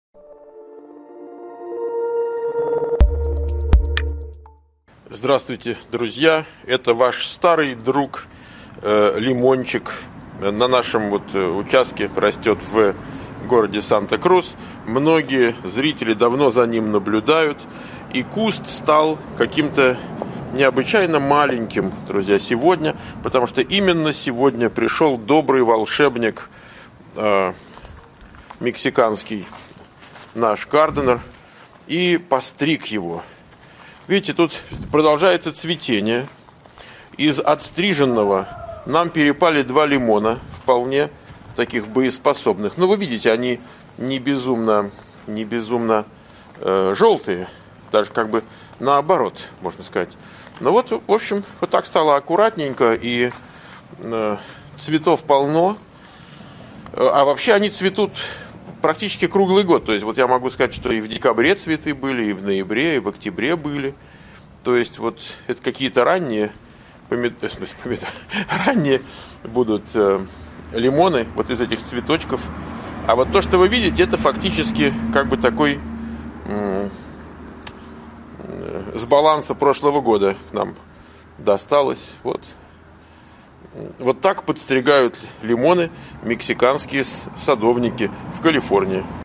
Здравствуйте, друзья! Это ваш старый друг Лимончик. На нашем участке растет в городе Санта-Крус. Многие зрители давно за ним наблюдают. И куст стал каким-то необычайно маленьким, друзья, сегодня. Потому что именно сегодня пришел добрый волшебник мексиканский, наш Гарденер, и постриг его. Видите, тут продолжается цветение. Из отстриженного нам перепали 2 лимона, вполне таких боеспособных. Но вы видите, они не безумно желтые, даже как бы наоборот, можно сказать. Но вот, в общем, вот так стало аккуратненько, и цветов полно. А вообще они цветут практически круглый год. То есть вот я могу сказать, что и в декабре цветы были, и в ноябре, и в октябре были. То есть вот это какие-то ранние ранние будут лимоны вот из этих цветочков. А вот то, что вы видите, это фактически как бы такой с баланса прошлого года нам досталось. Вот так подстригают лимоны мексиканские садовники в Калифорнии.